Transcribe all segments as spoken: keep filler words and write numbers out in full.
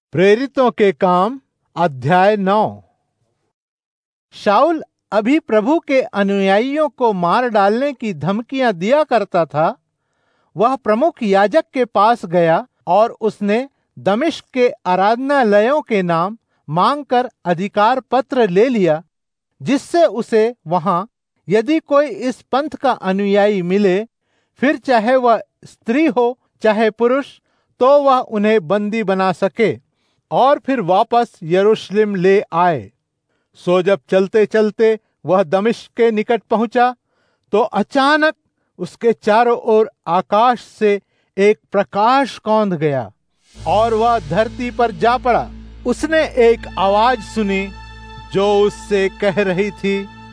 प्रेरितों के काम अध्याय नौ। शाऊल अभी प्रभु के अनुयायियों को मार डालने की धमकियां दिया करता था। वह प्रमुख याजक के पास गया और उसने दमिश्क के आराधनालयों के नाम मांगकर अधिकार पत्र ले लिया, जिससे उसे वहां यदि कोई इस पंथ का अनुयायी मिले, फिर चाहे वह स्त्री हो चाहे पुरुष, तो वह उन्हें बंदी बना सके और फिर वापस यरूशलेम ले आए। सो जब चलते चलते वह दमिश्क के निकट पहुंचा, तो अचानक उसके चारों ओर आकाश से एक प्रकाश कौंध गया और वह धरती पर जा पड़ा। उसने एक आवाज सुनी जो उससे कह रही थी,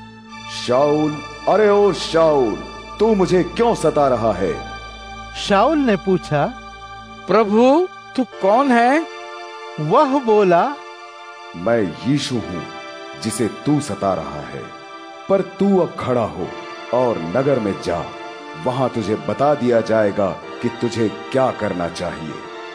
शाऊल, अरे ओ शाऊल, तू मुझे क्यों सता रहा है? शाऊल ने पूछा, प्रभु, तू कौन है? वह बोला, मैं यीशु हूं जिसे तू सता रहा है। पर तू अब खड़ा हो और नगर में जा, वहां तुझे बता दिया जाएगा कि तुझे क्या करना चाहिए।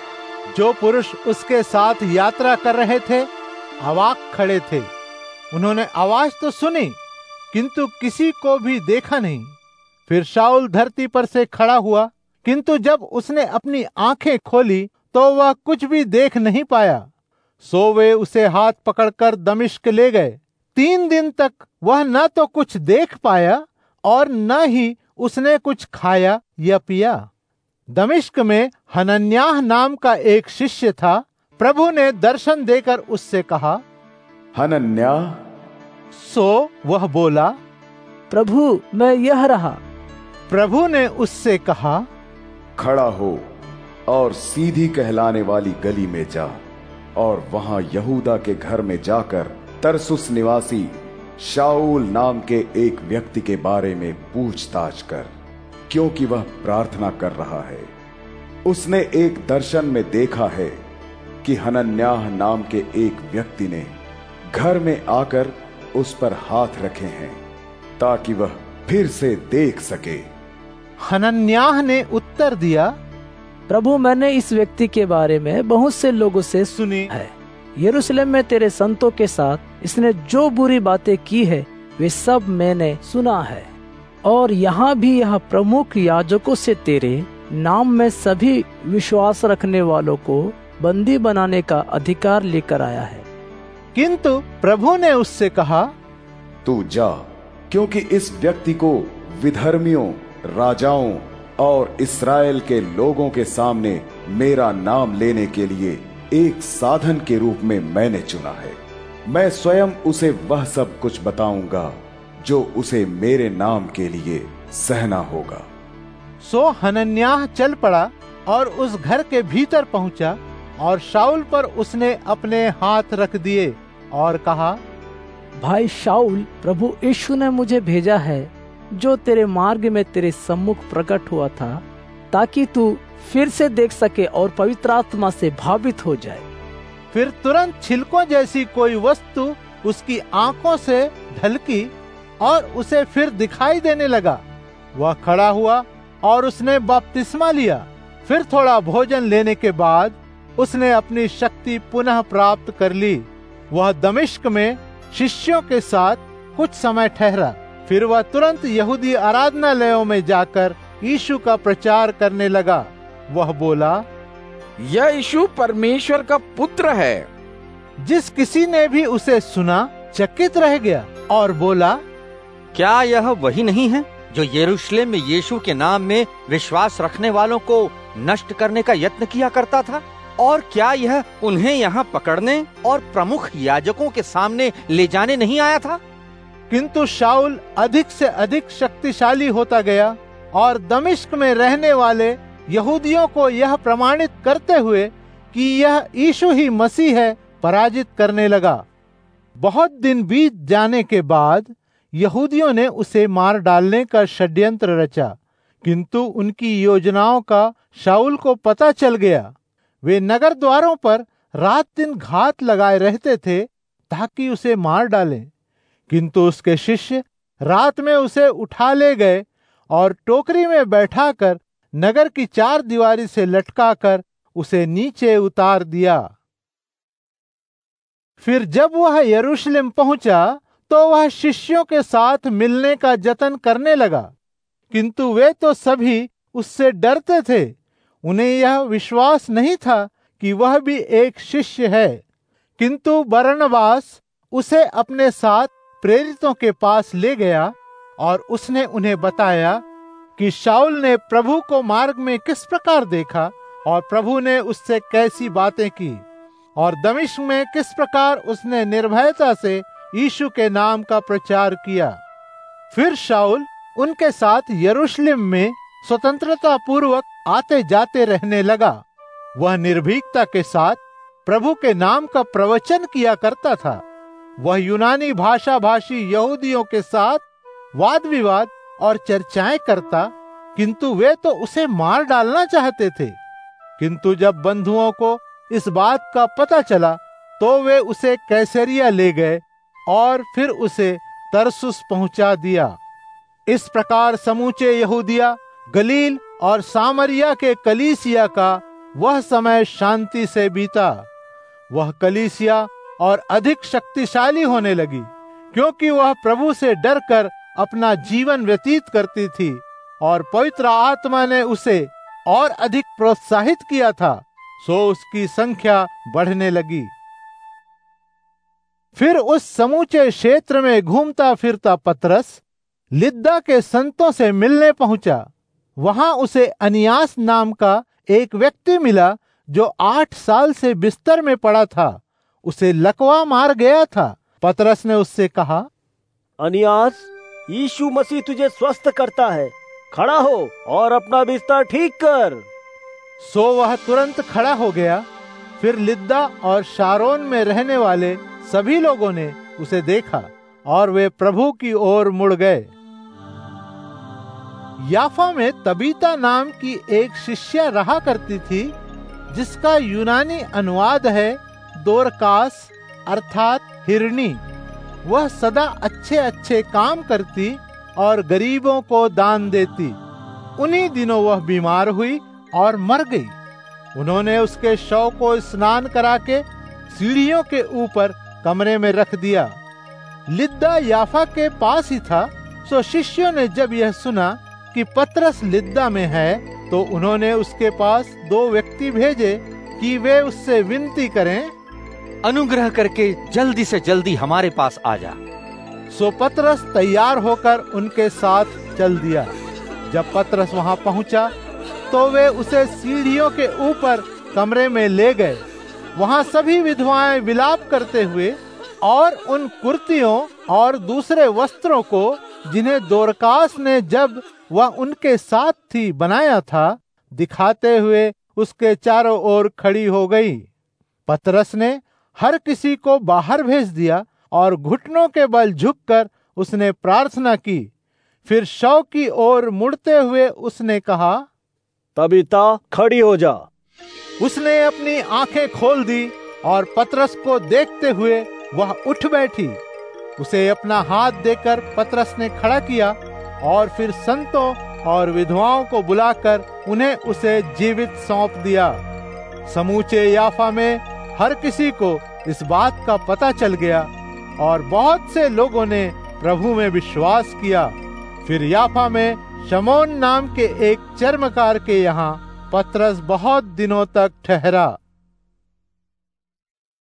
जो पुरुष उसके साथ यात्रा कर रहे थे अवाक खड़े थे। उन्होंने आवाज तो सुनी, किंतु किसी को भी देखा नहीं। फिर शाऊल धरती पर से खड़ा हुआ, किंतु जब उसने अपनी आंखें खोली तो वह कुछ भी देख नहीं पाया। सो वे उसे हाथ पकड़कर दमिश्क ले गए। तीन दिन तक वह न तो कुछ देख पाया और न ही उसने कुछ खाया या पिया। दमिश्क में हनन्याह नाम का एक शिष्य था। प्रभु ने दर्शन देकर उससे कहा, हनन्याह। सो वह बोला, प्रभु, मैं यह रहा। प्रभु ने उससे कहा, खड़ा हो और सीधी कहलाने वाली गली में जा, और वहां यहूदा के घर में जाकर तरसुस निवासी शाऊल नाम के एक व्यक्ति के बारे में पूछताछ कर, क्योंकि वह प्रार्थना कर रहा है। उसने एक दर्शन में देखा है कि हनन्याह नाम के एक व्यक्ति ने घर में आकर उस पर हाथ रखे हैं, ताकि वह फिर से देख सके। हनन्याह ने उत्तर दिया, प्रभु, मैंने इस व्यक्ति के बारे में बहुत से लोगों से सुनी है। यरूशलेम में तेरे संतों के साथ इसने जो बुरी बातें की है, वे सब मैंने सुना है। और यहाँ भी यह प्रमुख याजकों से तेरे नाम में सभी विश्वास रखने वालों को बंदी बनाने का अधिकार लेकर आया है। किंतु प्रभु ने उससे कहा, तू जा, क्योंकि इस व्यक्ति को विधर्मियों, राजाओं और इस्राएल के लोगों के सामने मेरा नाम लेने के लिए एक साधन के रूप में मैंने चुना है। मैं स्वयं उसे वह सब कुछ बताऊंगा जो उसे मेरे नाम के लिए सहना होगा। सो हनन्याह चल पड़ा और उस घर के भीतर पहुंचा, और शाऊल पर उसने अपने हाथ रख दिए और कहा, भाई शाऊल, प्रभु यीशु ने मुझे भेजा है, जो तेरे मार्ग में तेरे सम्मुख प्रकट हुआ था, ताकि तू फिर से देख सके और पवित्र आत्मा से भावित हो जाए। फिर तुरंत छिलकों जैसी कोई वस्तु उसकी आंखों से ढलकी और उसे फिर दिखाई देने लगा। वह खड़ा हुआ और उसने बपतिस्मा लिया। फिर थोड़ा भोजन लेने के बाद उसने अपनी शक्ति पुनः प्राप्त कर ली। वह दमिश्क में शिष्यों के साथ कुछ समय ठहरा। फिर वह तुरंत यहूदी आराधनालयों में जाकर यीशु का प्रचार करने लगा। वह बोला, यह यीशु परमेश्वर का पुत्र है। जिस किसी ने भी उसे सुना चकित रह गया और बोला, क्या यह वही नहीं है जो यरूशलेम में यीशु के नाम में विश्वास रखने वालों को नष्ट करने का यत्न किया करता था? और क्या यह उन्हें यहाँ पकड़ने और प्रमुख याजकों के सामने ले जाने नहीं आया था? किंतु शाऊल अधिक से अधिक शक्तिशाली होता गया और दमिश्क में रहने वाले यहूदियों को यह प्रमाणित करते हुए कि यह यीशु ही मसीह है, पराजित करने लगा। बहुत दिन बीत जाने के बाद यहूदियों ने उसे मार डालने का षड्यंत्र रचा, किंतु उनकी योजनाओं का शाऊल को पता चल गया। वे नगर द्वारों पर रात दिन घात लगाए रहते थे ताकि उसे मार डालें। किंतु उसके शिष्य रात में उसे उठा ले गए और टोकरी में बैठाकर नगर की चार दीवारी से लटकाकर उसे नीचे उतार दिया। फिर जब वह यरूशलेम पहुंचा तो वह शिष्यों के साथ मिलने का जतन करने लगा, किंतु वे तो सभी उससे डरते थे। उन्हें यह विश्वास नहीं था कि वह भी एक शिष्य है। किंतु बरनबास उसे अपने साथ प्रेरितों के पास ले गया और उसने उन्हें बताया कि शाऊल ने प्रभु को मार्ग में किस प्रकार देखा और प्रभु ने उससे कैसी बातें की, और दमिश्क में किस प्रकार उसने निर्भयता से यीशु के नाम का प्रचार किया। फिर शाऊल उनके साथ यरूशलेम में स्वतंत्रता पूर्वक आते जाते रहने लगा। वह निर्भीकता के साथ प्रभु के नाम का प्रवचन किया करता था। वह यूनानी भाषा भाषी यहूदियों के साथ वाद विवाद और चर्चाएं करता, किंतु वे तो उसे मार डालना चाहते थे। किंतु जब बंधुओं को इस बात का पता चला तो वे उसे कैसरिया ले गए और फिर उसे तरसुस पहुंचा दिया। इस प्रकार समूचे यहूदिया, गलील और सामरिया के कलीसिया का वह समय शांति से बीता। वह कलीसिया और अधिक शक्तिशाली होने लगी, क्योंकि वह प्रभु से डरकर अपना जीवन व्यतीत करती थी और पवित्र आत्मा ने उसे और अधिक प्रोत्साहित किया था, सो उसकी संख्या बढ़ने लगी। फिर उस समूचे क्षेत्र में घूमता फिरता पतरस लिद्दा के संतों से मिलने पहुंचा। वहां उसे अनियास नाम का एक व्यक्ति मिला जो आठ साल से बिस्तर में पड़ा था। उसे लकवा मार गया था। पतरस ने उससे कहा, अनियास, यीशु मसीह तुझे स्वस्थ करता है, खड़ा हो और अपना बिस्तर ठीक कर। सो वह तुरंत खड़ा हो गया। फिर लिद्दा और शारोन में रहने वाले सभी लोगों ने उसे देखा और वे प्रभु की ओर मुड़ गए। याफा में तबीता नाम की एक शिष्या रहा करती थी, जिसका यूनानी अनुवाद है दोरकास अर्थात हिरनी। वह सदा अच्छे अच्छे काम करती और गरीबों को दान देती। उन्हीं दिनों वह बीमार हुई और मर गई। उन्होंने उसके शव को स्नान करा के सीढ़ियों के ऊपर कमरे में रख दिया। लिद्दा याफा के पास ही था। सो शिष्यों ने जब यह सुना कि पतरस लिद्दा में है, तो उन्होंने उसके पास दो व्यक्ति भेजे कि वे उससे विनती करें, अनुग्रह करके जल्दी से जल्दी हमारे पास आ जा। सो पतरस तैयार होकर उनके साथ चल दिया। जब पतरस वहां पहुंचा तो वे उसे सीढ़ियों के ऊपर कमरे में ले गए। वहां सभी विधवाएं विलाप करते हुए और उन कुर्तियों और दूसरे वस्त्रों को जिन्हें दोरकास ने जब वह उनके साथ थी बनाया था, दिखाते हुए उसके चारों ओर खड़ी हो गई। पतरस ने हर किसी को बाहर भेज दिया और घुटनों के बल झुककर उसने प्रार्थना की। फिर शव की ओर मुड़ते हुए उसने कहा, तबीता खड़ी हो जा। उसने अपनी आंखें खोल दी और पतरस को देखते हुए वह उठ बैठी। उसे अपना हाथ देकर पतरस ने खड़ा किया और फिर संतों और विधवाओं को बुलाकर उन्हें उसे जीवित सौंप दिया। समूचे याफा में हर किसी को इस बात का पता चल गया और बहुत से लोगों ने प्रभु में विश्वास किया। फिर याफा में शमौन नाम के एक चर्मकार के यहाँ पतरस बहुत दिनों तक ठहरा।